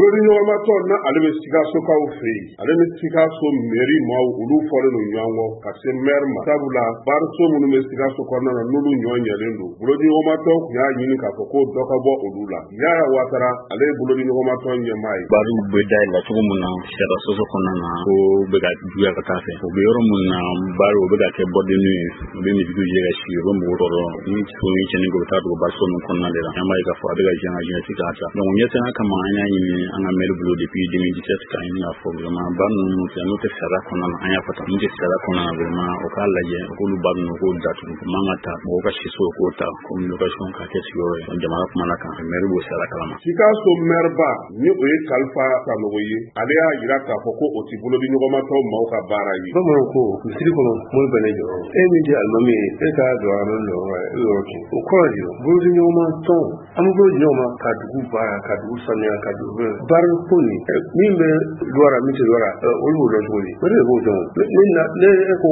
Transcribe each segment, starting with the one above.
Bolodi ɲɔgɔnmatɔ na ale bɛ Sikasokaw fɛ yen. Ale ni Sikaso mairie maaw olu fɔlen don ɲɔgɔn kɔ ka se maire ma. Sabula baariso minnu bɛ Sikaso kɔnɔna na n'olu ɲɔgɔn ɲɛlen don. Bolodi ɲɔgɔnmatɔ tun y'a ɲini k'a fɔ ko dɔ ka bɔ olu la. Yaya Watara ale ye Bolodi ɲɔgɔnmatɔ ɲɛmaa ye. Baariw bɛ dayɛlɛ cogo min na Sikaso kɔnɔna na ko bɛ ka juguya ka taa fɛ. O bɛ yɔrɔ min na baariw bɛ ka kɛ bɔdenni ye. U bɛ misiw ye ka sigi u bɛ mɔgɔw tɔɔrɔ. Ni sonin cɛnni bɛ taa don baariso min kɔnɔna de la. An b'a ye k'a fɔ a bɛ ka jɛn ka taa. Donc ɲɛsɛnɛ kama an y'a ɲini an ka maire bolo depuis 2017 k'a ɲini k'a fɔ vraiment ba ninnu fɛ n'u tɛ sariya kɔnɔna na an y'a fɔ tan n'u tɛ sariya kɔnɔna na vraiment o k'a lajɛ k'olu ba ninnu k'o datugu u man ka ta mɔgɔw ka siso k'o ta comme location k'a kɛ sigiyɔrɔ ye jamana kumana kan maire b'o sariya kalama. Sikaso maire ba ni o ye Kalifa Sanogo ye ale y'a jira k'a fɔ ko o tɛ Bolodi ɲɔgɔnmatɔ maaw ka baara ye. Bamananw ko misiri kɔnɔ mori bɛ ne jɔrɔ e min di alimami ye e k'a jɔ a bɛ jɔrɔ e yɔrɔ kɛ o kɔrɔ de don Bolodi ɲɔgɔnmatɔ an bɛ Bolodi ɲɔgɔn ma ka dugu baara ka dugu sanuya ka dugu baara ko nin min bɛ Luwara min tɛ Luwara olu b'o dɔn cogo di o de b'o dɔn ne e ko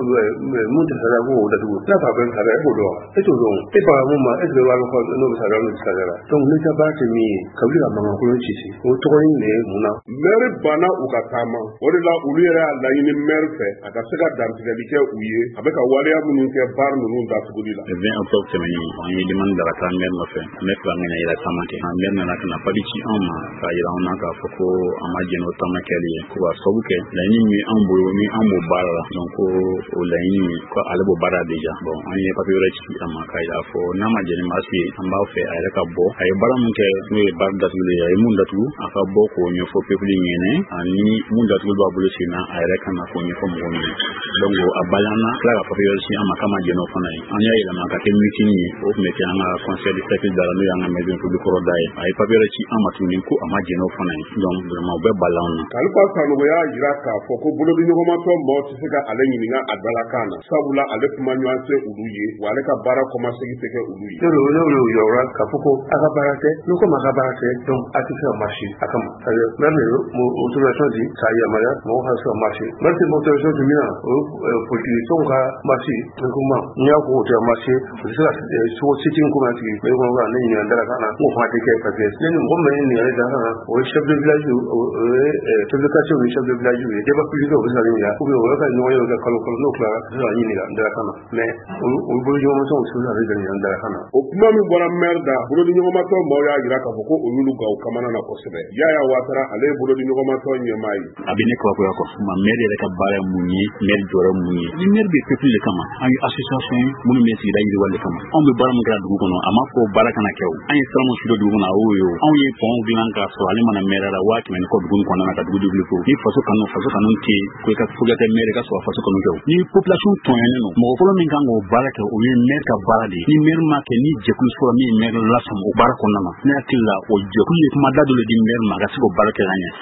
mun tɛ sariya ko o datugu n'a fɔ a bɛ sariya e b'o dɔn e t'o dɔn e faga mun ma e tɛ Luwara kɔ n'o bɛ sariya n'o tɛ sariya la donc ne ka baara tɛ min ye ka wuli ka mankankolon ci o tɔgɔ in de ye mun na. Maire banna u ka taama o de la olu yɛrɛ y'a laɲini maire fɛ a ka se ka dantigɛli kɛ u ye a bɛ ka waleya minnu kɛ baara ninnu datuguli la. Le 20 octobre tɛmɛnen an ye demande dara ka maire nɔfɛ maire fila ŋɛnɛ yɛrɛ caman kɛ maire nana ka na pali ci anw ma k'a yira anw na k'a fɔ ko an ma jɛn o taama kɛli ye ko a sababu kɛ laɲini min an bolo ni an b'o baara la donc ko o laɲini ko ale b'o baara déjà bon an ye papier wɛrɛ ci a ma k'a yira fɔ n'a ma jɛn ni maa si ye an b'a fɛ a yɛrɛ ka bɔ a ye baara min kɛ n'o ye baara datugulen ye a ye mun datugu a ka bɔ k'o ɲɛfɔ peuple ɲɛnɛ ani mun datugu b'a bolo sen na a yɛrɛ ka na k'o ɲɛfɔ mɔgɔw ɲɛnɛ donc a balana tila ka papier wɛrɛ ci an ma k'a ma jɛn o fana ye an y'a yɛlɛma ka kɛ meeting ye o tun bɛ kɛ an ka conseil de cercle dara n'o y'an ka maison publique kɔrɔ da ye a ye papier wɛrɛ ci an ma tuguni ko a ma jɛn o fana ye donc vraiment u bɛ bala an na. Kalifa Sanogo y'a jira k'a fɔ ko Bolodi ɲɔgɔnmatɔ maaw tɛ se ka ale ɲininka a dalakan na sabula ale kuma ɲɔgɔn tɛ olu ye wa ale ka baara kɔmasegi tɛ kɛ olu ye. Ne yɔrɔ k'a fɔ ko a ka baara tɛ n'u ko ma ka baara tɛ donc a tɛ se ka marché a kama même autorisation di k'a yamaruya mɔgɔw ka se ka marché même si autorisation di min na o politiciens ka marché ne ko ma n'i y'a ko o tɛ marché o tɛ se ka sogo sitting ko ma sigi mais ko ne ɲininka dalakan na n'o fana tɛ kɛ parce que ne ni mɔgɔ min ye ɲininkali dalakan na o ye chef de village o ye chef de quartier ni chef de village ye débat public o bɛ se ka ɲininka ou bien o bɛ ka ɲɔgɔn ye kalo n'o tilara o bɛ se ka ɲininka dalakan na mais olu bolo ɲɔgɔnmatɔw tɛ se ka ɲininka dalakan na. O kuma min bɔra maire da Bolodi ɲɔgɔnmatɔ maaw y'a jira k'a fɔ ko olu ga o kamana na kosɛbɛ. Yaya Watara ale ye Bolodi ɲɔgɔnmatɔ ɲɛmaa ye. A bɛ ne kabakoya kɔ ma maire yɛrɛ ka baara ye mun ye maire jɔyɔrɔ mun ye ni maire bɛ peuple de kama an ye association ye minnu bɛ sigida yiriwali kama anw bɛ baara min kɛra dugu kɔnɔ a ma fɔ baara kana kɛ o an ye sira min sudɔ dugu kɔnɔ a y'o ye o anw ye pont dilan k'a sɔrɔ ale mana maire la 100,000 kɔ dugu kɔnɔna na ka dugu développer ni faso kanu tɛ ko i ka fo ka kɛ maire ka sɔrɔ faso kanu kɛ o ni population tɔɲɔnnen don mɔgɔ fɔlɔ min kan k'o baara kɛ o ye maire ka baara de ye ni maire ma kɛ ni jɛkulu fɔlɔ min ye maire lasɔn o baara kɔnɔna na ne hakili la o jɛkulu ye kuma da dɔ le di maire ma a ka se k'o baara kɛ ka ɲɛ